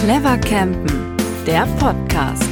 Clever Campen, der Podcast.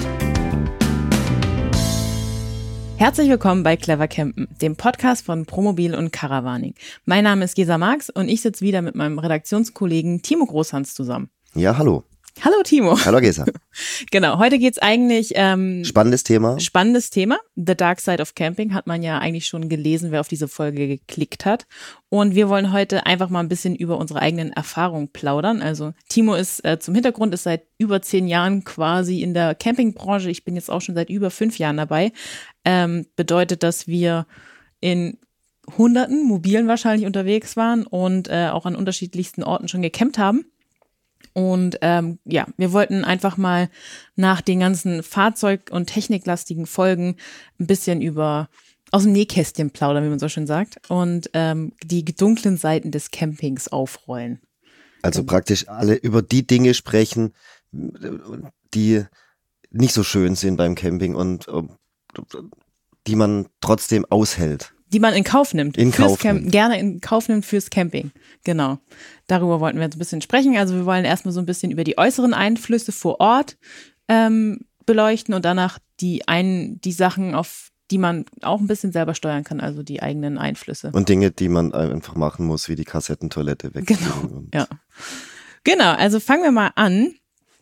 Herzlich willkommen bei Clever Campen, dem Podcast von Promobil und Caravaning. Mein Name ist Gesa Marx und ich sitze wieder mit meinem Redaktionskollegen Timo Großhans zusammen. Ja, hallo. Hallo Timo. Hallo Gesa. Genau, heute geht's eigentlich Spannendes Thema. The Dark Side of Camping hat man ja eigentlich schon gelesen, wer auf diese Folge geklickt hat. Und wir wollen heute einfach mal ein bisschen über unsere eigenen Erfahrungen plaudern. Also Timo ist zum Hintergrund, ist seit über 10 Jahren quasi in der Campingbranche. Ich bin jetzt auch schon seit über 5 Jahren dabei. Bedeutet, dass wir in Hunderten Mobilen wahrscheinlich unterwegs waren und auch an unterschiedlichsten Orten schon gecampt haben. Und wir wollten einfach mal nach den ganzen Fahrzeug- und techniklastigen Folgen ein bisschen aus dem Nähkästchen plaudern, wie man so schön sagt, und die dunklen Seiten des Campings aufrollen. Also praktisch alle über die Dinge sprechen, die nicht so schön sind beim Camping und die man trotzdem aushält. Die man in Kauf nimmt. Gerne in Kauf nimmt fürs Camping. Genau. Darüber wollten wir jetzt ein bisschen sprechen. Also wir wollen erstmal so ein bisschen über die äußeren Einflüsse vor Ort beleuchten und danach die Sachen, auf die man auch ein bisschen selber steuern kann, also die eigenen Einflüsse. Und Dinge, die man einfach machen muss, wie die Kassettentoilette wegziehen. Genau, ja. Genau, also fangen wir mal an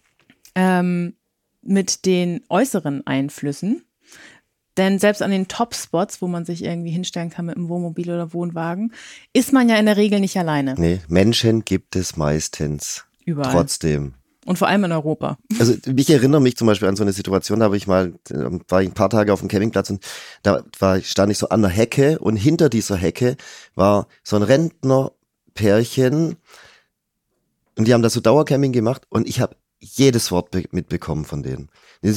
mit den äußeren Einflüssen. Denn selbst an den Top-Spots, wo man sich irgendwie hinstellen kann mit einem Wohnmobil oder Wohnwagen, ist man ja in der Regel nicht alleine. Nee, Menschen gibt es meistens. Überall. Trotzdem. Und vor allem in Europa. Also ich erinnere mich zum Beispiel an so eine Situation, da war ich ein paar Tage auf dem Campingplatz und stand ich so an der Hecke und hinter dieser Hecke war so ein Rentnerpärchen und die haben da so Dauercamping gemacht und ich habe jedes Wort mitbekommen von denen.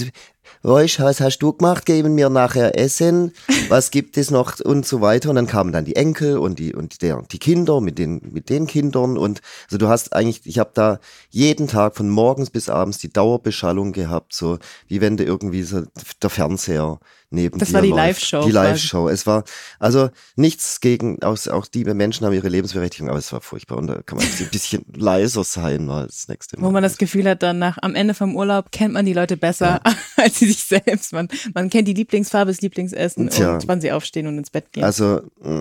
Was hast du gemacht? Geben mir nachher Essen. Was gibt es noch? Und so weiter. Und dann kamen dann die Enkel und die Kinder mit den Kindern. Und also du hast eigentlich, ich habe da jeden Tag von morgens bis abends die Dauerbeschallung gehabt, so wie wenn du irgendwie so der Fernseher neben das dir war die läuft. Live-Show. Die Live-Show. Es war also nichts gegen, auch die Menschen haben ihre Lebensberechtigung, aber es war furchtbar. Und da kann man ein bisschen leiser sein als nächste Mal. Wo man das Gefühl hat, am Ende vom Urlaub kennt man die Leute besser als sie sich selbst. Man kennt die Lieblingsfarbe, das Lieblingsessen und wann sie aufstehen und ins Bett gehen. Also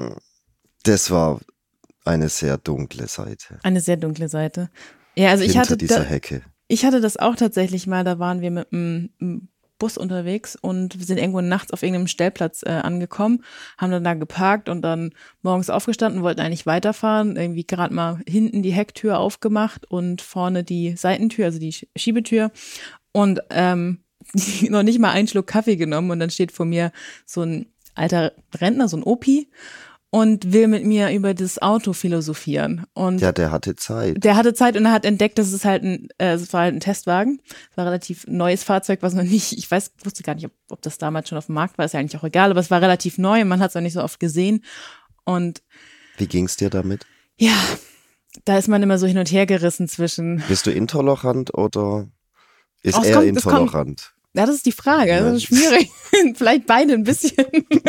das war eine sehr dunkle Seite. Eine sehr dunkle Seite. Ja, also Hecke. Ich hatte das auch tatsächlich mal, da waren wir mit einem Bus unterwegs und wir sind irgendwo nachts auf irgendeinem Stellplatz angekommen, haben dann da geparkt und dann morgens aufgestanden, wollten eigentlich weiterfahren, irgendwie gerade mal hinten die Hecktür aufgemacht und vorne die Seitentür, also die Schiebetür und noch nicht mal einen Schluck Kaffee genommen und dann steht vor mir so ein alter Rentner, so ein Opi und will mit mir über das Auto philosophieren. Und ja, der hatte Zeit. Der hatte Zeit und er hat entdeckt, dass es war halt ein Testwagen. Es war ein relativ neues Fahrzeug, was noch nicht, wusste gar nicht, ob das damals schon auf dem Markt war, ist ja eigentlich auch egal, aber es war relativ neu und man hat es auch nicht so oft gesehen. Und wie ging's dir damit? Ja, da ist man immer so hin und her gerissen zwischen. Bist du intolerant oder ist er intolerant? Ja, das ist die Frage. Das ist schwierig. Vielleicht beide ein bisschen.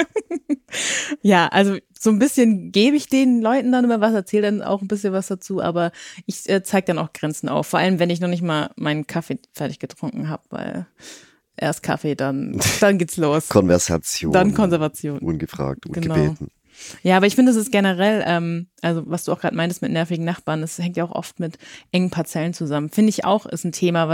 Ja, also so ein bisschen gebe ich den Leuten dann immer was, erzähle dann auch ein bisschen was dazu, aber ich zeige dann auch Grenzen auf. Vor allem, wenn ich noch nicht mal meinen Kaffee fertig getrunken habe, weil erst Kaffee, dann geht's los. Konversation. Dann Konservation. Ungefragt, ungebeten. Ja, aber ich finde, es ist generell, also was du auch gerade meintest mit nervigen Nachbarn, das hängt ja auch oft mit engen Parzellen zusammen. Finde ich auch, ist ein Thema,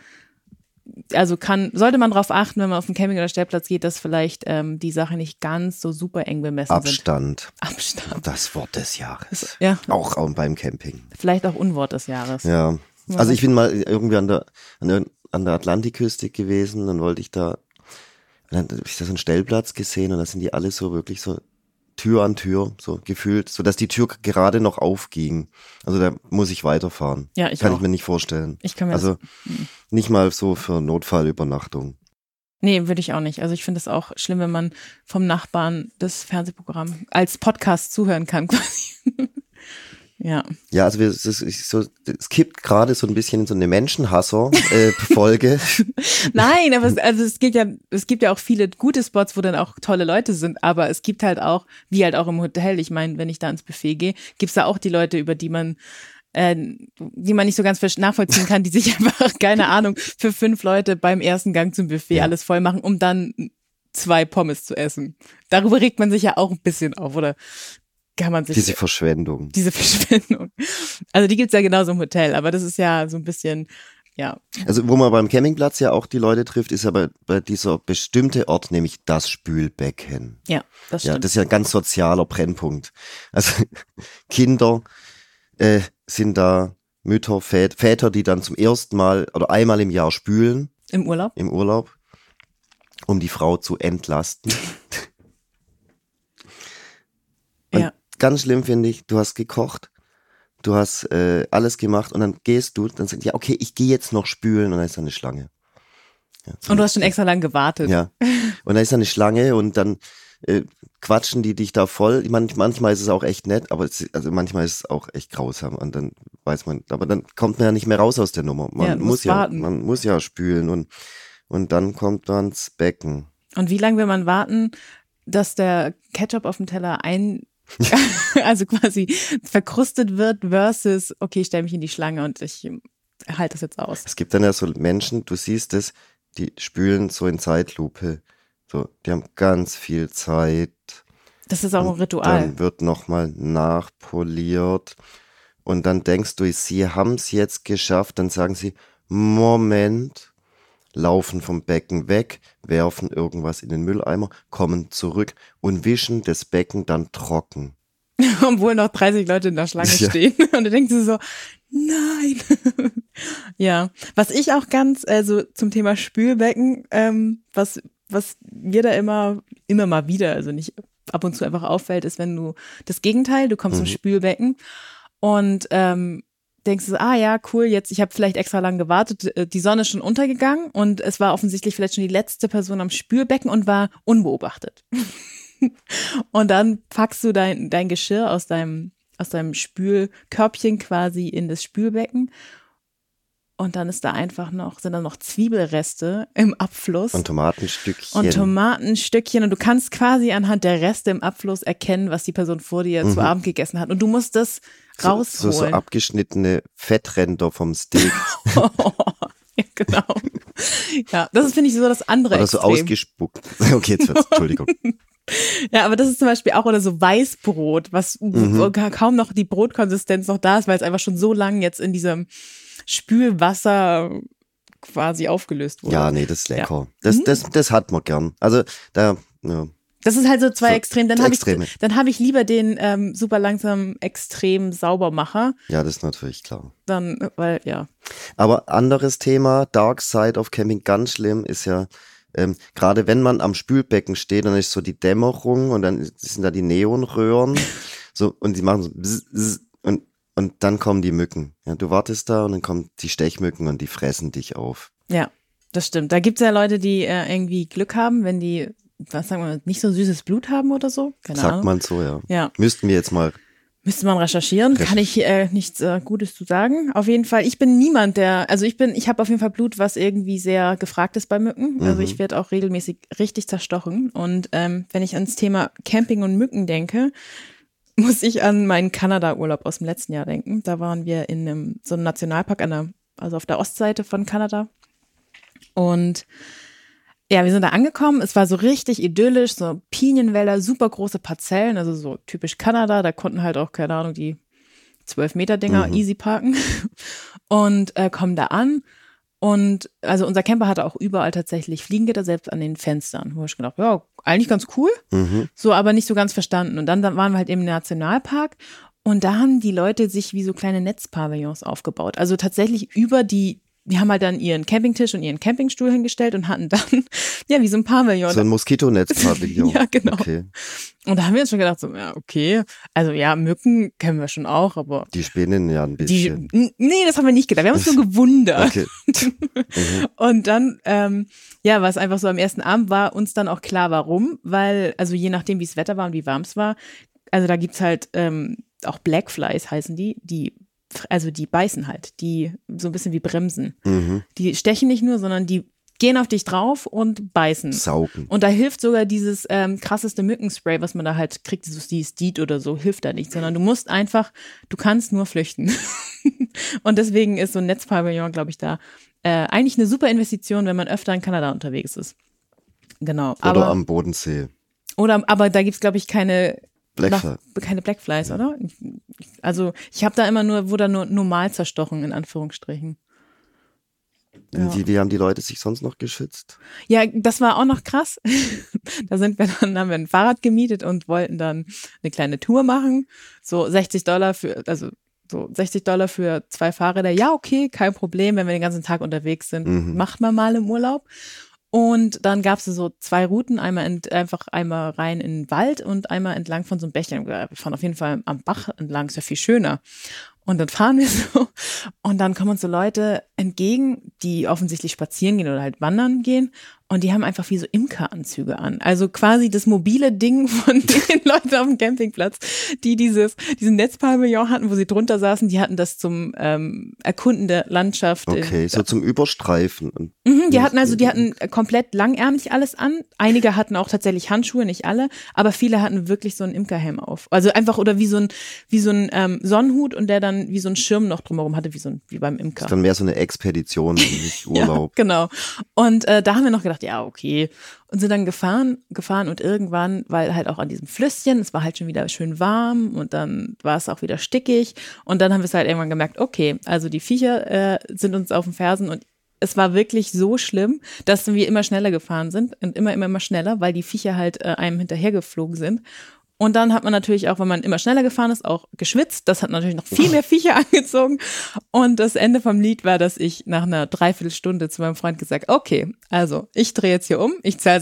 sollte man darauf achten, wenn man auf den Camping- oder Stellplatz geht, dass vielleicht die Sachen nicht ganz so super eng bemessen sind. Abstand. Das Wort des Jahres. Ja. Auch beim Camping. Vielleicht auch Unwort des Jahres. Ja. Also ich bin mal irgendwie an der Atlantikküste gewesen, dann habe ich da so einen Stellplatz gesehen und da sind die alle so wirklich so Tür an Tür, so gefühlt, so dass die Tür gerade noch aufging. Also da muss ich weiterfahren. Ja, Kann ich mir nicht vorstellen. Ich kann mir also nicht mal so für Notfallübernachtung. Nee, würde ich auch nicht. Also ich finde es auch schlimm, wenn man vom Nachbarn das Fernsehprogramm als Podcast zuhören kann quasi. Ja. Ja, also es kippt gerade so ein bisschen in so eine Menschenhasser-Folge. Nein, aber es gibt ja auch viele gute Spots, wo dann auch tolle Leute sind, aber es gibt halt auch, wie halt auch im Hotel, ich meine, wenn ich da ins Buffet gehe, gibt's da auch die Leute, über die man die man nicht so ganz nachvollziehen kann, die sich einfach, keine Ahnung, für 5 Leute beim ersten Gang zum Buffet alles voll machen, um dann 2 Pommes zu essen. Darüber regt man sich ja auch ein bisschen auf, oder kann man sich... Diese Verschwendung. Also die gibt's ja genauso im Hotel, aber das ist ja so ein bisschen, ja. Also wo man beim Campingplatz ja auch die Leute trifft, ist ja bei dieser bestimmte Ort, nämlich das Spülbecken. Ja, das stimmt. Ja, das ist ja ein ganz sozialer Brennpunkt. Also Kinder sind da, Mütter, Väter, die dann zum ersten Mal oder einmal im Jahr spülen. Im Urlaub, um die Frau zu entlasten. Ja. Ganz schlimm finde ich, du hast gekocht, du hast alles gemacht und dann gehst du, dann sagst du, ja okay, ich gehe jetzt noch spülen und dann ist da eine Schlange. Ja, und du hast schon extra lang gewartet. Ja, und dann ist da eine Schlange und dann quatschen die dich da voll. Manchmal ist es auch echt nett, aber manchmal ist es auch echt grausam und dann weiß man, aber dann kommt man ja nicht mehr raus aus der Nummer. Man muss ja spülen und dann kommt man ins Becken. Und wie lange will man warten, dass der Ketchup auf dem Teller also quasi verkrustet wird versus, okay, ich stelle mich in die Schlange und ich halte das jetzt aus. Es gibt dann ja so Menschen, du siehst es, die spülen so in Zeitlupe. So, die haben ganz viel Zeit. Das ist auch ein Ritual. Dann wird nochmal nachpoliert und dann denkst du, sie haben es jetzt geschafft. Dann sagen sie, Moment, laufen vom Becken weg, werfen irgendwas in den Mülleimer, kommen zurück und wischen das Becken dann trocken. Obwohl noch 30 Leute in der Schlange stehen. Und du denkst dir so, nein. Ja, was ich auch ganz, also zum Thema Spülbecken, was mir da immer mal wieder, also nicht ab und zu einfach auffällt, ist, wenn du das Gegenteil, du kommst zum Spülbecken und denkst du, ja, cool, jetzt, ich habe vielleicht extra lang gewartet, die Sonne ist schon untergegangen und es war offensichtlich vielleicht schon die letzte Person am Spülbecken und war unbeobachtet. Und dann packst du dein Geschirr aus deinem Spülkörbchen quasi in das Spülbecken und dann ist da sind da noch Zwiebelreste im Abfluss. Und Tomatenstückchen. Und du kannst quasi anhand der Reste im Abfluss erkennen, was die Person vor dir zu Abend gegessen hat. Und du musst das rausholen. So abgeschnittene Fettränder vom Steak. Ja, genau. Ja, das finde ich so das andere Oder so Extrem. Ausgespuckt. Okay, jetzt wird's, Entschuldigung. Ja, aber das ist zum Beispiel auch, oder so Weißbrot, wo kaum noch die Brotkonsistenz noch da ist, weil es einfach schon so lange jetzt in diesem Spülwasser quasi aufgelöst wurde. Ja, nee, das ist lecker. Ja. Das hat man gern. Also da, ja. Das ist halt so zwei Extreme. Dann habe ich lieber den super langsam extrem Saubermacher. Ja, das ist natürlich klar. Dann, weil, ja. Aber anderes Thema, Dark Side of Camping, ganz schlimm, ist ja, gerade wenn man am Spülbecken steht, dann ist so die Dämmerung und dann sind da die Neonröhren so und die machen so bzz, bzz, und dann kommen die Mücken. Ja, du wartest da und dann kommen die Stechmücken und die fressen dich auf. Ja, das stimmt. Da gibt's ja Leute, die irgendwie Glück haben, wenn die, was sagen wir, nicht so süßes Blut haben oder so. Keine Ahnung. Sagt man so, ja. Ja. Müsste man recherchieren, kann ich nichts Gutes zu sagen. Auf jeden Fall, ich bin niemand, ich habe auf jeden Fall Blut, was irgendwie sehr gefragt ist bei Mücken. Also ich werde auch regelmäßig richtig zerstochen. Und wenn ich ans Thema Camping und Mücken denke, muss ich an meinen Kanada-Urlaub aus dem letzten Jahr denken. Da waren wir in so einem Nationalpark also auf der Ostseite von Kanada. Und ja, wir sind da angekommen, es war so richtig idyllisch, so Pinienwälder, super große Parzellen, also so typisch Kanada, da konnten halt auch, keine Ahnung, die 12-Meter-Dinger easy parken und kommen da an und also unser Camper hatte auch überall tatsächlich Fliegengitter, selbst an den Fenstern, wo ich gedacht, ja, eigentlich ganz cool, so aber nicht so ganz verstanden und dann waren wir halt im Nationalpark und da haben die Leute sich wie so kleine Netzpavillons aufgebaut, also tatsächlich die haben halt dann ihren Campingtisch und ihren Campingstuhl hingestellt und hatten dann, ja, wie so ein Pavillon. So ein Moskitonetz-Pavillon. Ja, genau. Okay. Und da haben wir uns schon gedacht, so, ja, okay. Also ja, Mücken kennen wir schon auch, aber. Die spinnen ja ein bisschen. Nee, das haben wir nicht gedacht. Wir haben uns nur gewundert. Okay. Und dann, war es einfach so, am ersten Abend war uns dann auch klar, warum. Weil, also je nachdem, wie das Wetter war und wie warm es war, also da gibt's halt auch Blackflies heißen die beißen halt, die so ein bisschen wie Bremsen. Die stechen nicht nur, sondern die gehen auf dich drauf und beißen. Saugen. Und da hilft sogar dieses krasseste Mückenspray, was man da halt kriegt, dieses Deed oder so, hilft da nicht, sondern du kannst nur flüchten. Und deswegen ist so ein Netzpavillon, glaube ich, da eigentlich eine super Investition, wenn man öfter in Kanada unterwegs ist. Genau. Oder am Bodensee. Aber da gibt's, glaube ich, keine Blackflies, oder? Also ich habe da immer wurde nur normal zerstochen, in Anführungsstrichen. Ja. Wie haben die Leute sich sonst noch geschützt? Ja, das war auch noch krass. Haben wir ein Fahrrad gemietet und wollten dann eine kleine Tour machen. So $60 für 2 Fahrräder. Ja, okay, kein Problem, wenn wir den ganzen Tag unterwegs sind. Macht man mal im Urlaub. Und dann gab es so 2 Routen, einmal rein in den Wald und einmal entlang von so einem Bächlein. Wir fahren auf jeden Fall am Bach entlang, ist ja viel schöner. Und dann fahren wir so und dann kommen uns so Leute entgegen, die offensichtlich spazieren gehen oder halt wandern gehen und die haben einfach wie so Imkeranzüge an. Also quasi das mobile Ding von den Leuten auf dem Campingplatz, die diesen Netzpavillon hatten, wo sie drunter saßen, die hatten das zum Erkunden der Landschaft. Okay, so zum Überstreifen. Die hatten komplett langärmlich alles an. Einige hatten auch tatsächlich Handschuhe, nicht alle, aber viele hatten wirklich so einen Imkerhelm auf. Also einfach oder wie so ein Sonnenhut und der dann wie so ein Schirm noch drumherum hatte, wie beim Imker. Das ist dann mehr so eine Expedition, nicht Urlaub. Ja, genau. Und da haben wir noch gedacht, ja, okay. Und sind dann gefahren und irgendwann, weil halt auch an diesem Flüsschen, es war halt schon wieder schön warm und dann war es auch wieder stickig und dann haben wir es halt irgendwann gemerkt, okay, also die Viecher sind uns auf den Fersen und es war wirklich so schlimm, dass wir immer schneller gefahren sind und immer schneller, weil die Viecher halt einem hinterhergeflogen sind. Und dann hat man natürlich auch, wenn man immer schneller gefahren ist, auch geschwitzt. Das hat natürlich noch viel mehr Viecher angezogen. Und das Ende vom Lied war, dass ich nach einer Dreiviertelstunde zu meinem Freund gesagt, okay, also ich drehe jetzt hier um, ich zahle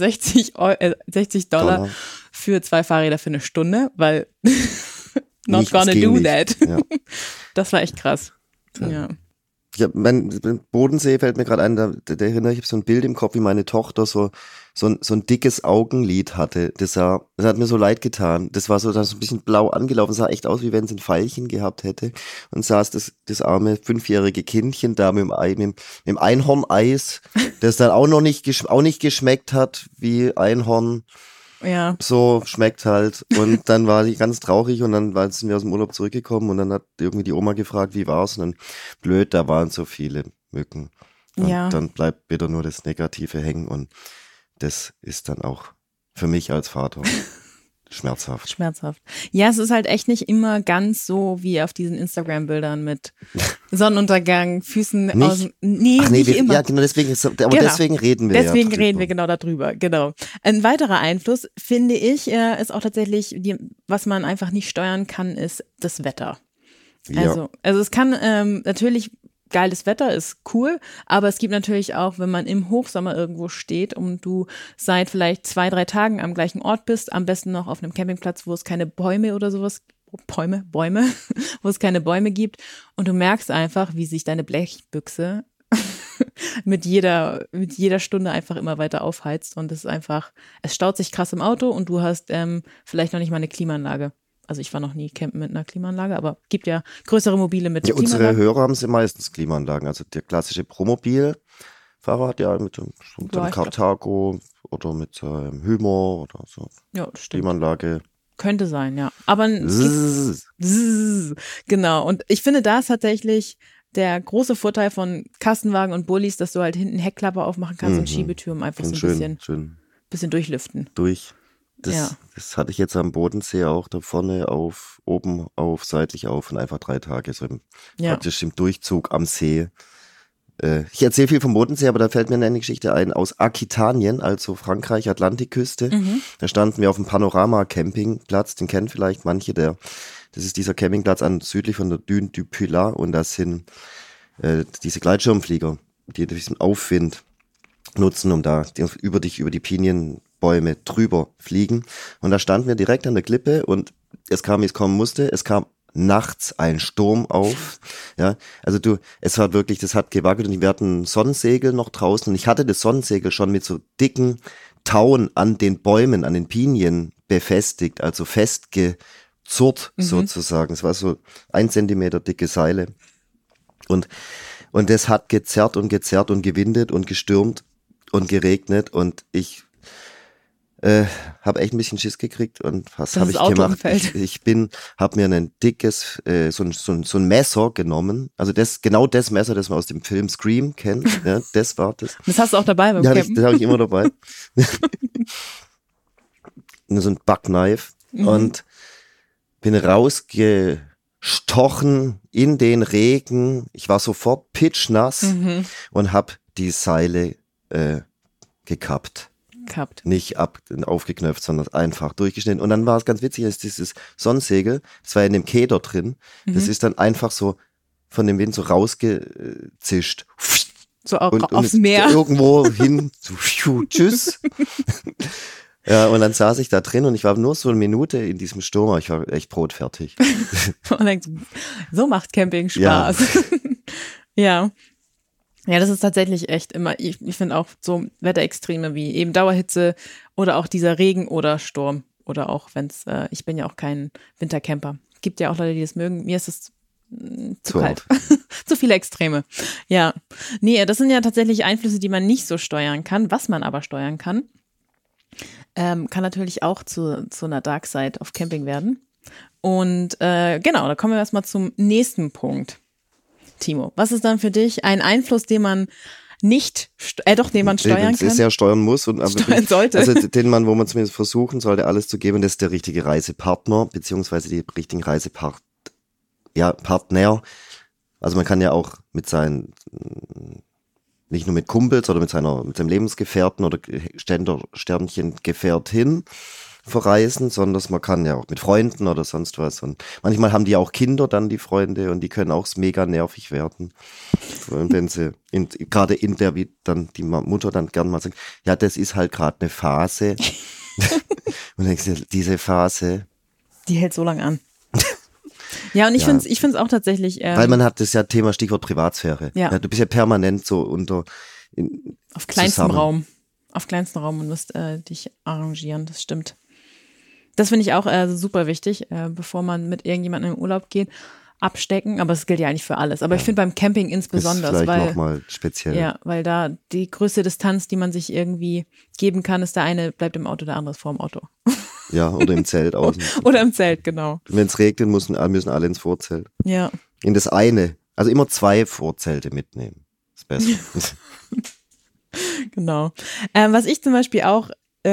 $60 für 2 Fahrräder für eine Stunde, weil not gonna do that. Ja. Das war echt krass. Ja. Mein Bodensee fällt mir gerade ein, da erinnere ich, habe so ein Bild im Kopf, wie meine Tochter so ein dickes Augenlid hatte. Das hat mir so leid getan. Das war so ein bisschen blau angelaufen, sah echt aus, wie wenn es ein Pfeilchen gehabt hätte. Und saß das arme 5-jährige Kindchen da mit dem Einhorneis, das dann auch nicht geschmeckt hat wie Einhorn. Ja. So schmeckt halt. Und dann war die ganz traurig und dann sind wir aus dem Urlaub zurückgekommen und dann hat irgendwie die Oma gefragt, wie war's? Und dann blöd, da waren so viele Mücken. Und dann bleibt wieder nur das Negative hängen und das ist dann auch für mich als Vater schmerzhaft. Ja, es ist halt echt nicht immer ganz so wie auf diesen Instagram-Bildern mit Sonnenuntergang, Füßen nicht? außen. Nicht immer. Ja, genau, deswegen reden wir Deswegen reden wir genau darüber, genau. Ein weiterer Einfluss, finde ich, ist auch tatsächlich, was man einfach nicht steuern kann, ist das Wetter. Ja. Also es kann natürlich geiles Wetter ist cool, aber es gibt natürlich auch, wenn man im Hochsommer irgendwo steht und du seit vielleicht 2-3 Tagen am gleichen Ort bist, am besten noch auf einem Campingplatz, wo es keine Bäume oder sowas, Bäume, wo es keine Bäume gibt und du merkst einfach, wie sich deine Blechbüchse mit jeder Stunde einfach immer weiter aufheizt und es staut sich krass im Auto und du hast vielleicht noch nicht mal eine Klimaanlage. Also ich war noch nie campen mit einer Klimaanlage, aber gibt ja größere Mobile mit Klimaanlage. Unsere Hörer haben sie meistens Klimaanlagen. Also der klassische Promobil-Fahrer hat ja mit einem Carthago oder mit Hymer oder so. Ja, das stimmt. Klimaanlage. Könnte sein, ja. Aber genau. Und ich finde, da ist tatsächlich der große Vorteil von Kastenwagen und Bullis, dass du halt hinten Heckklappe aufmachen kannst und Schiebetür, um einfach so ein bisschen durchlüften. Das hatte ich jetzt am Bodensee auch da vorne oben auf, seitlich auf und einfach 3 Tage so praktisch im Durchzug am See. Ich erzähle viel vom Bodensee, aber da fällt mir eine Geschichte ein aus Aquitanien, also Frankreich, Atlantikküste. Da standen wir auf dem Panorama-Campingplatz, den kennen vielleicht manche, das ist dieser Campingplatz südlich von der Dune du Pilat und das sind diese Gleitschirmflieger, die diesen Aufwind nutzen, um da über die Pinienbäume drüber fliegen. Und da standen wir direkt an der Klippe und es kam, wie es kommen musste. Es kam nachts ein Sturm auf. Ja, also es war wirklich, das hat gewackelt und wir hatten Sonnensegel noch draußen und ich hatte das Sonnensegel schon mit so dicken Tauen an den Bäumen, an den Pinien befestigt, also festgezurrt sozusagen. Es war so 1 Zentimeter dicke Seile. Und das hat gezerrt und gewindet und gestürmt und geregnet und Habe echt ein bisschen Schiss gekriegt und was Das habe ist ich gemacht? Autounfall. Habe mir ein dickes, so ein Messer genommen. Also genau das Messer, das man aus dem Film Scream kennt. Ja, das war das. Das hast du auch dabei beim Ja, Campen? das habe ich immer dabei. So ein Backknife und bin rausgestochen in den Regen. Ich war sofort pitschnass und habe die Seile gekappt. Nicht aufgeknöpft, sondern einfach durchgeschnitten. Und dann war es ganz witzig, dass dieses Sonnensegel, das war in dem Keder drin, das ist dann einfach so von dem Wind so rausgezischt. So auch und aufs Meer. Irgendwo hin, so, tschüss. Ja, und dann saß ich da drin und ich war nur so eine Minute in diesem Sturm, aber ich war echt brotfertig. Und denkst, so macht Camping Spaß. Ja. Ja, das ist tatsächlich echt immer, ich finde auch so Wetterextreme wie eben Dauerhitze oder auch dieser Regen oder Sturm oder auch ich bin ja auch kein Wintercamper. Gibt ja auch Leute, die das mögen. Mir ist es zu kalt. Zu viele Extreme. Ja. Nee, das sind ja tatsächlich Einflüsse, die man nicht so steuern kann. Was man aber steuern kann, kann natürlich auch zu einer Dark Side of Camping werden. Und genau, da kommen wir erstmal zum nächsten Punkt. Timo, was ist dann für dich ein Einfluss, den man den man steuern kann? Ist ja steuern muss und steuern sollte. Also wo man zumindest versuchen sollte, alles zu geben, das ist der richtige Reisepartner, beziehungsweise die richtigen Partner. Also man kann ja auch mit seinen, nicht nur mit Kumpels oder mit seinem Lebensgefährten oder SternchenGefährtin verreisen, sondern man kann ja auch mit Freunden oder sonst was. Und manchmal haben die auch Kinder dann, die Freunde, und die können auch mega nervig werden. Und wenn sie, gerade in der, wie dann die Mutter dann gern mal sagt, ja, das ist halt gerade eine Phase. Und denkst du, diese Phase. Die hält so lange an. Ja, und ich finde es auch tatsächlich. Weil man hat das ja Thema Stichwort Privatsphäre. Ja. Du bist ja permanent so auf kleinstem Raum. Auf kleinstem Raum und musst dich arrangieren, das stimmt. Das finde ich auch super wichtig, bevor man mit irgendjemandem in den Urlaub geht, abstecken. Aber es gilt ja eigentlich für alles. Aber ich finde beim Camping insbesondere, ist vielleicht nochmal speziell. Ja, weil da die größte Distanz, die man sich irgendwie geben kann, ist der eine bleibt im Auto, der andere ist vor dem Auto. Ja, oder im Zelt außen. Oder im Zelt, genau. Wenn es regnet, müssen alle ins Vorzelt. Ja. In das eine. Also immer 2 Vorzelte mitnehmen. Ist besser. Genau. Was ich zum Beispiel auch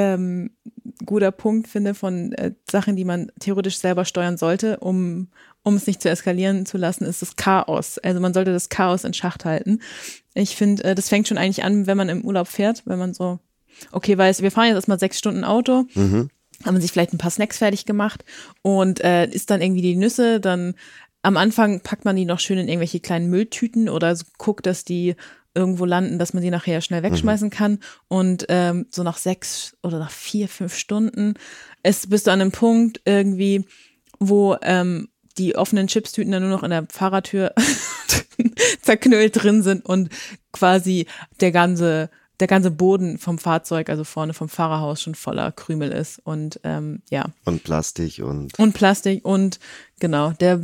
guter Punkt finde von Sachen, die man theoretisch selber steuern sollte, um es nicht zu eskalieren zu lassen, ist das Chaos. Also man sollte das Chaos in Schacht halten. Ich finde, das fängt schon eigentlich an, wenn man im Urlaub fährt, wenn man so, okay, weiß, wir fahren jetzt erstmal 6 Stunden Auto, haben man sich vielleicht ein paar Snacks fertig gemacht und isst dann irgendwie die Nüsse, dann am Anfang packt man die noch schön in irgendwelche kleinen Mülltüten oder so, guckt, dass die irgendwo landen, dass man die nachher schnell wegschmeißen kann. Und so nach 6 oder nach 4, 5 Stunden bist du an einem Punkt irgendwie, wo die offenen Chipstüten dann nur noch in der Fahrertür zerknüllt drin sind und quasi der ganze Boden vom Fahrzeug, also vorne vom Fahrerhaus, schon voller Krümel ist. Und ja. Und Plastik und Plastik und genau, der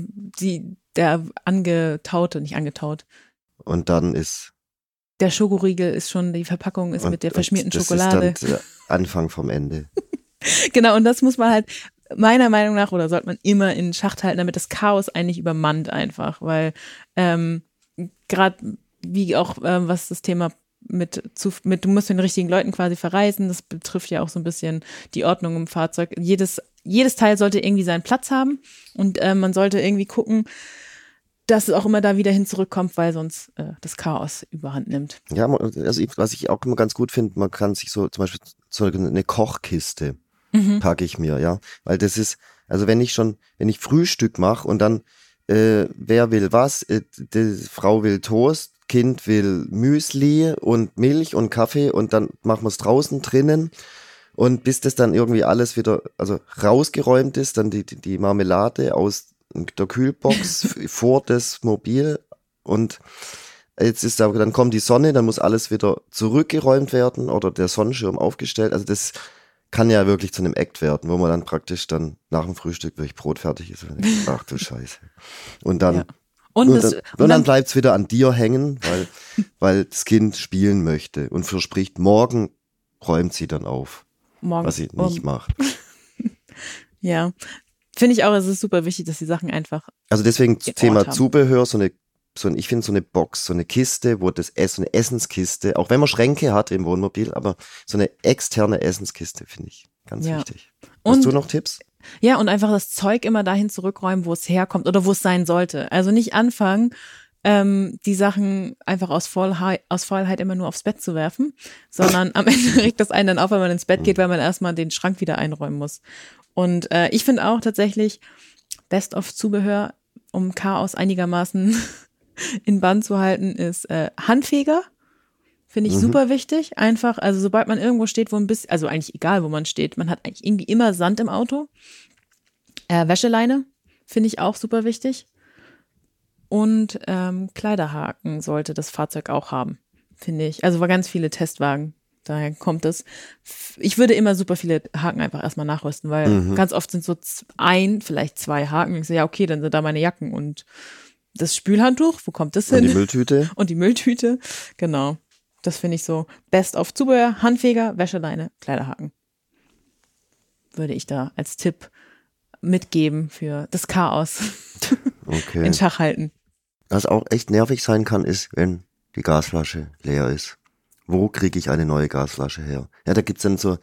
angetaute, nicht angetaut. Und dann ist der Schokoriegel ist schon, die Verpackung ist mit der verschmierten Schokolade. Das ist dann der Anfang vom Ende. Genau, und das muss man halt meiner Meinung nach, oder sollte man immer in Schacht halten, damit das Chaos eigentlich übermannt einfach, weil gerade wie auch was das Thema du musst mit den richtigen Leuten quasi verreisen, das betrifft ja auch so ein bisschen die Ordnung im Fahrzeug. Jedes Teil sollte irgendwie seinen Platz haben und man sollte irgendwie gucken, dass es auch immer da wieder hin zurückkommt, weil sonst das Chaos überhand nimmt. Ja, also was ich auch immer ganz gut finde, man kann sich so zum Beispiel so eine Kochkiste packe ich mir, ja, weil das ist, also wenn ich Frühstück mache und dann wer will was, die Frau will Toast, Kind will Müsli und Milch und Kaffee und dann machen wir es draußen drinnen und bis das dann irgendwie alles wieder, also rausgeräumt ist, dann die Marmelade aus der Kühlbox vor das Mobil und dann kommt die Sonne, dann muss alles wieder zurückgeräumt werden oder der Sonnenschirm aufgestellt. Also das kann ja wirklich zu einem Act werden, wo man dann praktisch dann nach dem Frühstück wirklich brotfertig ist. Ach du Scheiße. Und dann, ja. Und dann bleibt es wieder an dir hängen, weil das Kind spielen möchte und verspricht, morgen räumt sie dann auf. morgens. Was sie nicht macht. Ja, finde ich auch, es ist super wichtig, dass die Sachen einfach. Also deswegen den Thema Ort haben. Zubehör, ich finde so eine Box, so eine Kiste, so eine Essenskiste, auch wenn man Schränke hat im Wohnmobil, aber so eine externe Essenskiste finde ich ganz wichtig. Hast Und du noch Tipps? ja, und einfach das Zeug immer dahin zurückräumen, wo es herkommt oder wo es sein sollte. Also nicht anfangen, die Sachen einfach aus Faulheit immer nur aufs Bett zu werfen, sondern am Ende regt das einen dann auf, wenn man ins Bett geht, weil man erstmal den Schrank wieder einräumen muss. Und ich finde auch tatsächlich Best-of-Zubehör, um Chaos einigermaßen in Bann zu halten, ist Handfeger. Finde ich super wichtig. Einfach, also sobald man irgendwo steht, wo ein bisschen, also eigentlich egal, wo man steht, man hat eigentlich irgendwie immer Sand im Auto. Wäscheleine finde ich auch super wichtig. Und Kleiderhaken sollte das Fahrzeug auch haben, finde ich. Also war ganz viele Testwagen, daher kommt es. Ich würde immer super viele Haken einfach erstmal nachrüsten, weil ganz oft sind so vielleicht 2 Haken. Ich so, ja okay, dann sind da meine Jacken und das Spülhandtuch, wo kommt das hin? Und die Mülltüte? Und die Mülltüte, genau. Das finde ich so best of Zubehör, Handfeger, Wäscheleine, Kleiderhaken. Würde ich da als Tipp mitgeben für das Chaos Okay. in Schach halten. Was auch echt nervig sein kann, ist, wenn die Gasflasche leer ist. Wo kriege ich eine neue Gasflasche her? Ja, da gibt's dann so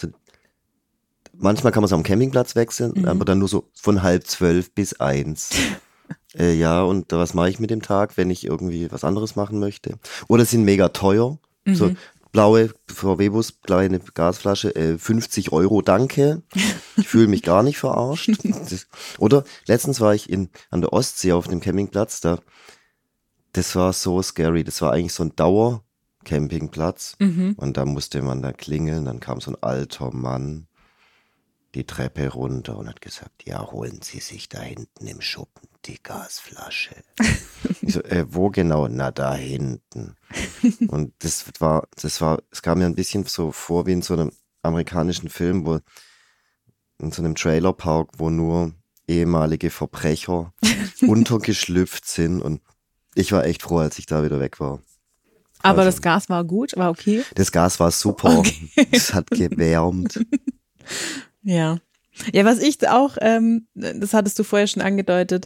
manchmal kann man es am Campingplatz wechseln, aber dann nur so von 11:30 bis 1. Ja, und was mache ich mit dem Tag, wenn ich irgendwie was anderes machen möchte? Oder sind mega teuer. So blaue VW-Bus, kleine Gasflasche, 50 €, danke. Ich fühle mich gar nicht verarscht. Oder letztens war ich an der Ostsee auf dem Campingplatz, das war so scary. Das war eigentlich so ein Dauercampingplatz. Und da musste man da klingeln, dann kam so ein alter Mann die Treppe runter und hat gesagt, ja, holen Sie sich da hinten im Schuppen die Gasflasche. Ich so, wo genau? Na, da hinten. Und es kam mir ein bisschen so vor wie in so einem amerikanischen Film, wo in so einem Trailerpark, wo nur ehemalige Verbrecher untergeschlüpft sind, und ich war echt froh, als ich da wieder weg war. Aber Also, das Gas war gut, war okay? das Gas war super. Okay. Es hat gewärmt. Ja. Ja, was ich auch, das hattest du vorher schon angedeutet,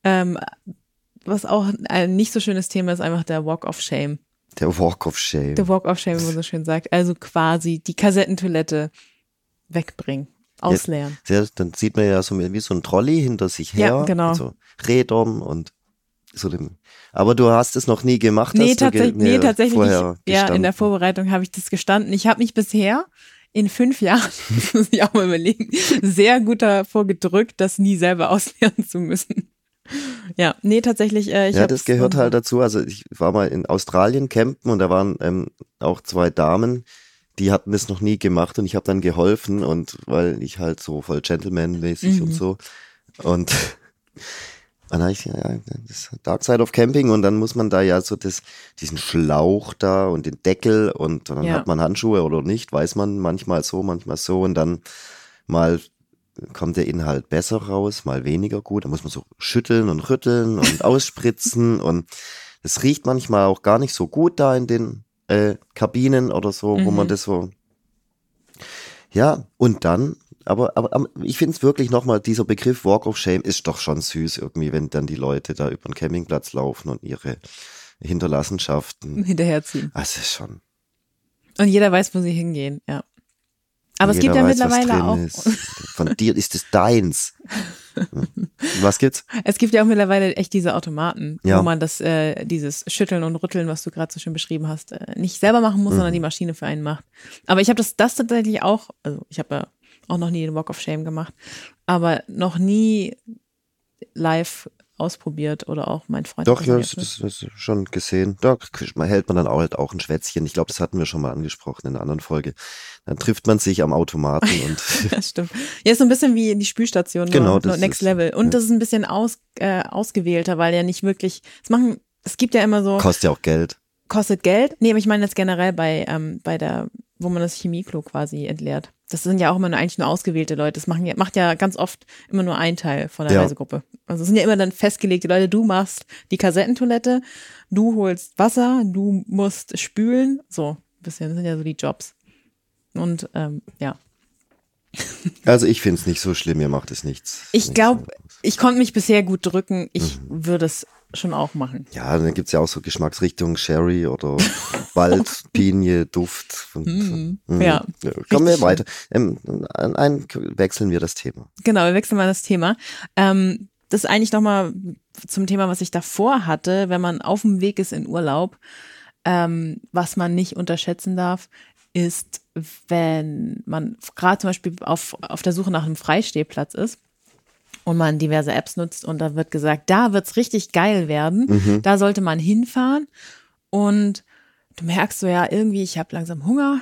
was auch ein nicht so schönes Thema ist, einfach der Walk of Shame. Der Walk of Shame. Der Walk of Shame, wie man so schön sagt. Also quasi die Kassettentoilette wegbringen, ausleeren. Ja, dann sieht man ja so wie so ein Trolley hinter sich her. Ja, genau. So Rädern und so dem. Aber du hast es noch nie gemacht, Nee, hast du tatsächlich vorher nicht. Ja, in der Vorbereitung habe ich das gestanden. Ich habe mich bisher in 5 Jahren, das muss ich auch mal überlegen, sehr gut davor gedrückt, das nie selber ausleeren zu müssen. Ja, nee, tatsächlich. Das gehört halt dazu. Also ich war mal in Australien campen und da waren auch 2 Damen, die hatten das noch nie gemacht und ich habe dann geholfen, und weil ich halt so voll Gentleman-mäßig und so. Und dann habe ich das Dark Side of Camping, und dann muss man da ja so diesen Schlauch da und den Deckel, und dann hat man Handschuhe oder nicht, weiß man, manchmal so, und dann mal kommt der Inhalt besser raus, mal weniger gut, da muss man so schütteln und rütteln und ausspritzen, und es riecht manchmal auch gar nicht so gut da in den Kabinen oder so, wo man das so, ja, und dann aber ich finde es wirklich nochmal, dieser Begriff Walk of Shame ist doch schon süß irgendwie, wenn dann die Leute da über den Campingplatz laufen und ihre Hinterlassenschaften hinterherziehen. Das ist schon. Und jeder weiß, wo sie hingehen, ja. Aber es gibt ja mittlerweile auch. Von dir ist es deins. Was gibt's? Es gibt ja auch mittlerweile echt diese Automaten, ja, wo man dieses Schütteln und Rütteln, was du gerade so schön beschrieben hast, nicht selber machen muss, sondern die Maschine für einen macht. Aber ich habe das tatsächlich auch, also ich habe ja auch noch nie den Walk of Shame gemacht, aber noch nie live ausprobiert oder auch mein Freund. Doch, ja, das schon gesehen. Da hält man dann auch ein Schwätzchen. Ich glaube, das hatten wir schon mal angesprochen in einer anderen Folge. Dann trifft man sich am Automaten und. Das stimmt. Ja, ist so ein bisschen wie in die Spülstation, genau, nur Next Level. Und das ist ein bisschen ausgewählter, weil ja nicht wirklich, es gibt ja immer so. Kostet ja auch Geld. Kostet Geld? Nee, aber ich meine jetzt generell bei wo man das Chemieklo quasi entleert. Das sind ja auch immer eigentlich nur ausgewählte Leute. Das macht ja ganz oft immer nur ein Teil von der Reisegruppe. Also es sind ja immer dann festgelegte Leute. Du machst die Kassettentoilette, du holst Wasser, du musst spülen. So ein bisschen, das sind ja so die Jobs. Und ja. Also ich finde es nicht so schlimm, mir macht es nichts. Ich glaube, ich konnte mich bisher gut drücken. Ich würde es schon auch machen. Ja, dann gibt es ja auch so Geschmacksrichtungen, Sherry oder Wald, Pinie, Duft. Ja. Kommen wir weiter. Wechseln wir das Thema. Genau, wir wechseln mal das Thema. Das ist eigentlich nochmal zum Thema, was ich davor hatte, wenn man auf dem Weg ist in Urlaub, was man nicht unterschätzen darf, ist, wenn man gerade zum Beispiel auf der Suche nach einem Freistehplatz ist und man diverse Apps nutzt und da wird gesagt, da wird's richtig geil werden, da sollte man hinfahren und du merkst so, ja, irgendwie, ich habe langsam Hunger,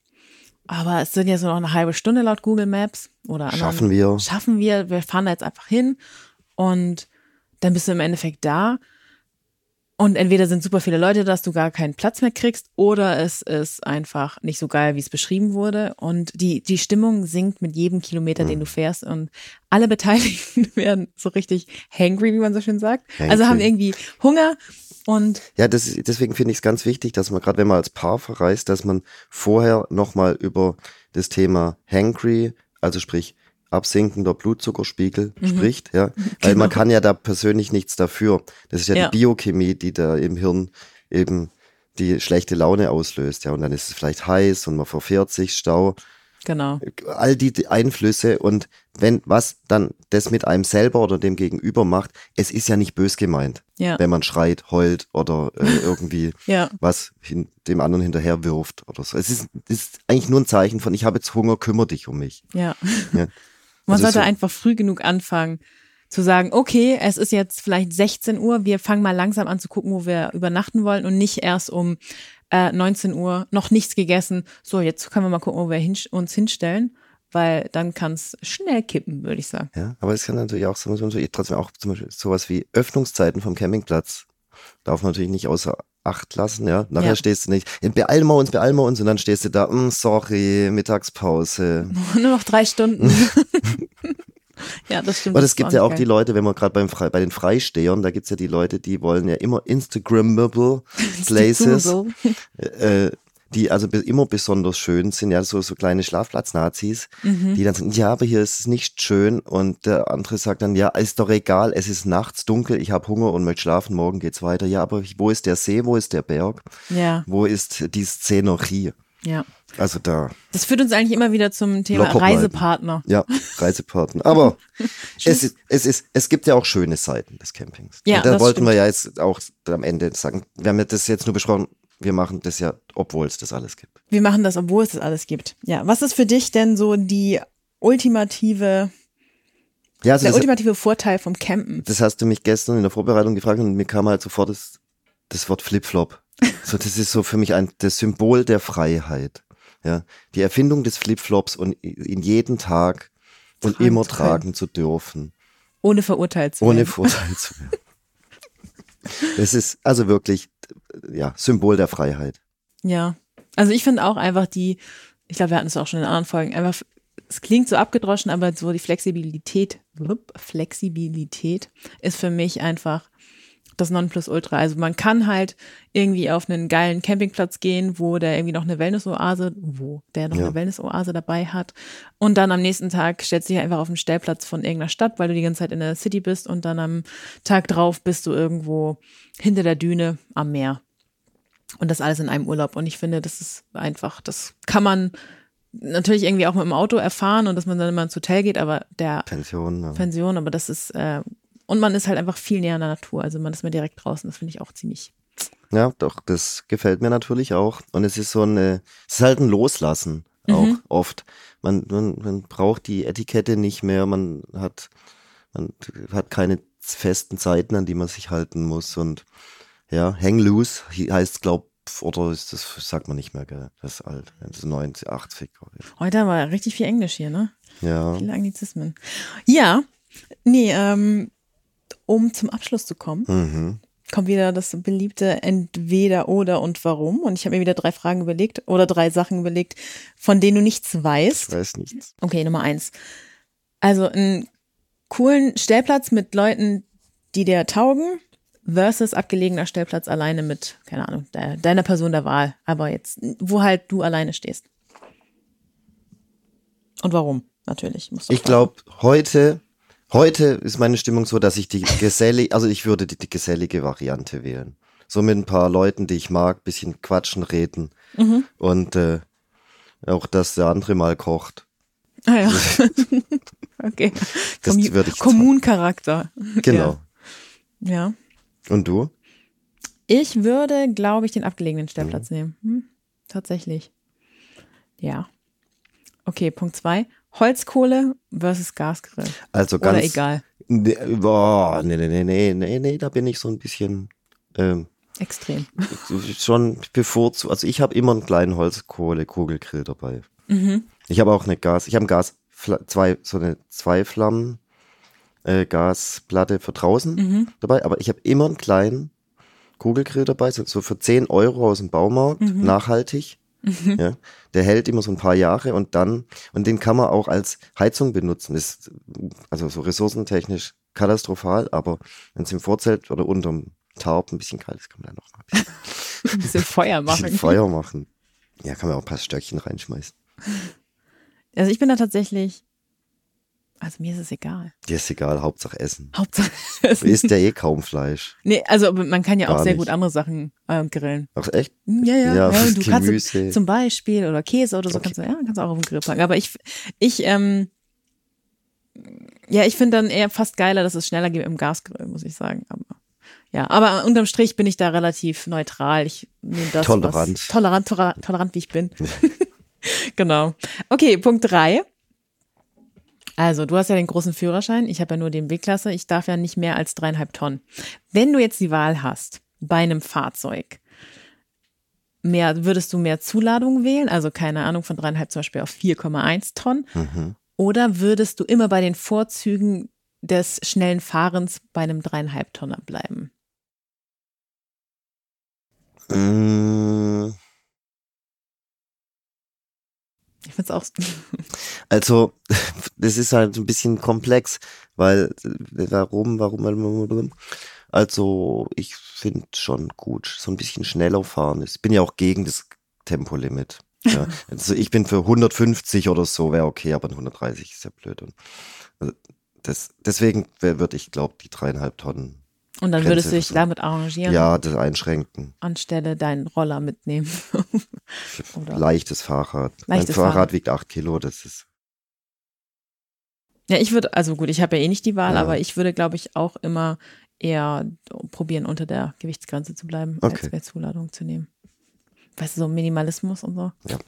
aber es sind ja so noch eine halbe Stunde laut Google Maps oder Schaffen wir, wir fahren da jetzt einfach hin und dann bist du im Endeffekt da. Und entweder sind super viele Leute, dass du gar keinen Platz mehr kriegst, oder es ist einfach nicht so geil, wie es beschrieben wurde. Und die Stimmung sinkt mit jedem Kilometer, den du fährst. Und alle Beteiligten werden so richtig hangry, wie man so schön sagt. Hangry. Also haben irgendwie Hunger. Und ja, deswegen finde ich es ganz wichtig, dass man gerade, wenn man als Paar verreist, dass man vorher nochmal über das Thema hangry, also sprich absinkender Blutzuckerspiegel spricht, ja, weil man kann ja da persönlich nichts dafür. Das ist ja die Biochemie, die da im Hirn eben die schlechte Laune auslöst, ja, und dann ist es vielleicht heiß und man verfährt sich, Stau. Genau. All die Einflüsse und wenn was dann das mit einem selber oder dem Gegenüber macht, es ist ja nicht bös gemeint, wenn man schreit, heult oder irgendwie was dem anderen hinterher wirft oder so. Es ist eigentlich nur ein Zeichen von, ich habe jetzt Hunger, kümmere dich um mich. Ja. Man Also sollte einfach früh genug anfangen zu sagen, okay, es ist jetzt vielleicht 16 Uhr, wir fangen mal langsam an zu gucken, wo wir übernachten wollen und nicht erst um 19 Uhr noch nichts gegessen. So, jetzt können wir mal gucken, wo wir uns hinstellen, weil dann kann es schnell kippen, würde ich sagen. Ja, aber es kann natürlich auch trotzdem auch zum Beispiel sowas wie Öffnungszeiten vom Campingplatz darf man natürlich nicht außer Acht lassen, ja. Nachher stehst du nicht, beeilen wir uns und dann stehst du da, sorry, Mittagspause. Nur noch 3 Stunden. Ja, das stimmt. Aber es gibt ja auch die Leute, wenn man gerade bei den Freistehern, da gibt's ja die Leute, die wollen ja immer Instagrammable Places, die also immer besonders schön sind, ja, so kleine Schlafplatz-Nazis, die dann sagen, ja, aber hier ist es nicht schön und der andere sagt dann, ja, ist doch egal, es ist nachts dunkel, ich habe Hunger und möchte schlafen, morgen geht's weiter. Ja, aber wo ist der See, wo ist der Berg, wo ist die Szenerie? Ja. Also da. Das führt uns eigentlich immer wieder zum Thema Reisepartner. Ja, Reisepartner. Aber es gibt ja auch schöne Seiten des Campings. Ja, und da wollten stimmt. wir ja jetzt auch am Ende sagen, wir haben das jetzt nur besprochen, wir machen das ja, obwohl es das alles gibt. Wir machen das, obwohl es das alles gibt. Ja, was ist für dich denn so der ultimative Vorteil vom Campen? Das hast du mich gestern in der Vorbereitung gefragt und mir kam halt sofort das Wort Flipflop. So, das ist so für mich das Symbol der Freiheit. Ja, die Erfindung des Flipflops und ihn jeden Tag und immer tragen zu dürfen. Ohne verurteilt zu werden. Ohne verurteilt zu werden. Es ist also wirklich, Symbol der Freiheit. Ja, also ich finde auch einfach ich glaube, wir hatten es auch schon in anderen Folgen, einfach, es klingt so abgedroschen, aber so die Flexibilität ist für mich einfach das Nonplusultra. Also man kann halt irgendwie auf einen geilen Campingplatz gehen, wo der irgendwie noch eine Wellnessoase dabei hat. Und dann am nächsten Tag stellst du dich einfach auf den Stellplatz von irgendeiner Stadt, weil du die ganze Zeit in der City bist und dann am Tag drauf bist du irgendwo hinter der Düne am Meer. Und das alles in einem Urlaub. Und ich finde, das ist einfach, das kann man natürlich irgendwie auch mit dem Auto erfahren und dass man dann immer ins Hotel geht, aber Pension, aber das ist, und man ist halt einfach viel näher an der Natur. Also man ist mehr direkt draußen. Das finde ich auch ziemlich. Ja, doch, das gefällt mir natürlich auch. Und es ist es ist halt ein Loslassen auch oft. Man braucht die Etikette nicht mehr. Man hat keine festen Zeiten, an die man sich halten muss. Und ja, hang loose heißt, oder ist das, sagt man nicht mehr, gell? Das ist alt. Das ist 90, 80. Heute haben wir richtig viel Englisch hier, ne? Ja. Viele Anglizismen. Ja, nee, um zum Abschluss zu kommen, kommt wieder das beliebte Entweder, Oder und Warum. Und ich habe mir wieder 3 Fragen überlegt oder 3 Sachen überlegt, von denen du nichts weißt. Ich weiß nichts. Okay, Nummer 1. Also einen coolen Stellplatz mit Leuten, die dir taugen, versus abgelegener Stellplatz alleine mit, keine Ahnung, deiner Person der Wahl. Aber jetzt, wo halt du alleine stehst. Und warum? natürlich. Ich glaube, heute ist meine Stimmung so, dass ich ich würde die gesellige Variante wählen. So mit ein paar Leuten, die ich mag, bisschen quatschen, reden und auch, dass der andere mal kocht. Ah ja. Okay. Das würde ich Kommuncharakter. Genau. Ja. Und du? Ich würde, glaube ich, den abgelegenen Stellplatz nehmen. Tatsächlich. Ja. Okay, Punkt 2. Holzkohle versus Gasgrill. Also ganz. Oder egal. Nee, da bin ich so ein bisschen extrem. Schon bevorzugt. Also ich habe immer einen kleinen Holzkohle-Kugelgrill dabei. Ich habe auch eine so eine 2-Flammen Gasplatte für draußen dabei, aber ich habe immer einen kleinen Kugelgrill dabei, so für 10 Euro aus dem Baumarkt, nachhaltig. Ja, der hält immer so ein paar Jahre und den kann man auch als Heizung benutzen. Ist also so ressourcentechnisch katastrophal, aber wenn es im Vorzelt oder unterm Tarp ein bisschen kalt ist, kann man da noch mal ein bisschen Feuer machen. Ja, kann man auch ein paar Stöckchen reinschmeißen. Also ich bin da tatsächlich, also mir ist es egal. Dir ist egal, Hauptsache Essen. Essen. Du isst ja eh kaum Fleisch. Nee, also man kann ja auch sehr nicht. gut andere Sachen grillen. Ach echt? Ja, du Gemüse. kannst zum Beispiel oder Käse oder so, Okay. kannst du auch auf den Grill packen. Aber ich finde dann eher fast geiler, dass es schneller geht im Gasgrill, muss ich sagen. Aber unterm Strich bin ich da relativ neutral. Ich nehme das Tolerant. Tolerant wie ich bin. Genau. Okay, Punkt 3. Also, du hast ja den großen Führerschein, ich habe ja nur den B-Klasse, ich darf ja nicht mehr als 3,5 Tonnen. Wenn du jetzt die Wahl hast, bei einem Fahrzeug, würdest du mehr Zuladung wählen, also keine Ahnung, von 3,5 zum Beispiel auf 4,1 Tonnen? Oder würdest du immer bei den Vorzügen des schnellen Fahrens bei einem 3,5 Tonner bleiben? Ich finde es auch. Also, das ist halt ein bisschen komplex, weil, warum? Also, ich finde schon gut, so ein bisschen schneller fahren. Ich bin ja auch gegen das Tempolimit. Ja. Also, ich bin für 150 oder so, wäre okay, aber 130 ist ja blöd. Und also deswegen würde ich, glaube die 3,5 Tonnen. Und dann würdest du dich damit arrangieren? Ja, das einschränken. Anstelle deinen Roller mitnehmen. Oder? Leichtes Fahrrad. Mein Fahrrad wiegt 8 Kilo, das ist. Ja, ich habe ja eh nicht die Wahl, aber ich würde, glaube ich, auch immer eher probieren, unter der Gewichtsgrenze zu bleiben, als mehr Zuladung zu nehmen. Weißt du, so Minimalismus und so. Ja.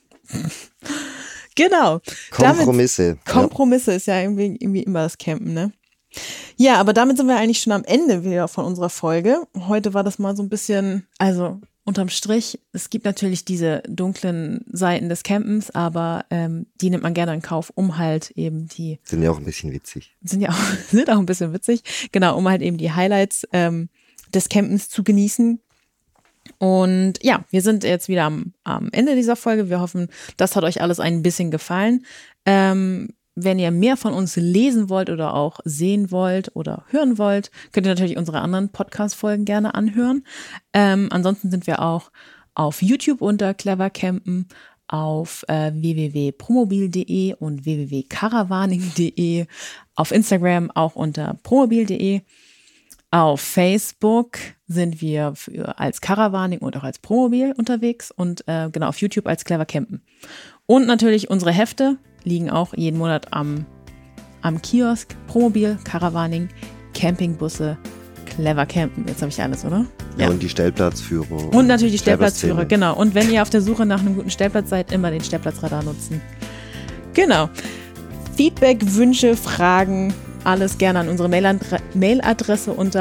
Genau. Kompromisse. Kompromisse ist ja irgendwie immer das Campen, ne? Ja, aber damit sind wir eigentlich schon am Ende wieder von unserer Folge. Heute war das mal so ein bisschen, also unterm Strich, es gibt natürlich diese dunklen Seiten des Campens, aber die nimmt man gerne in Kauf, um halt eben Sind ja auch ein bisschen witzig. Sind auch ein bisschen witzig, genau, um halt eben die Highlights des Campens zu genießen. Und ja, wir sind jetzt wieder am Ende dieser Folge. Wir hoffen, das hat euch alles ein bisschen gefallen. Wenn ihr mehr von uns lesen wollt oder auch sehen wollt oder hören wollt, könnt ihr natürlich unsere anderen Podcast-Folgen gerne anhören. Ansonsten sind wir auch auf YouTube unter Clever Campen, auf www.promobil.de und www.caravaning.de, auf Instagram auch unter promobil.de. Auf Facebook sind wir als Caravaning und auch als Promobil unterwegs und genau auf YouTube als Clever Campen. Und natürlich unsere Hefte liegen auch jeden Monat am Kiosk. Promobil, Caravaning, Campingbusse, Clever Campen. Jetzt habe ich alles, oder? Ja, und die Stellplatzführer. Und natürlich die Stellplatzführer, genau. Und wenn ihr auf der Suche nach einem guten Stellplatz seid, immer den Stellplatzradar nutzen. Genau. Feedback, Wünsche, Fragen, alles gerne an unsere Mailadresse unter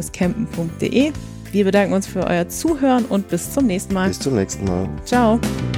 podcast@clever-campen.de. Wir bedanken uns für euer Zuhören und bis zum nächsten Mal. Bis zum nächsten Mal. Ciao.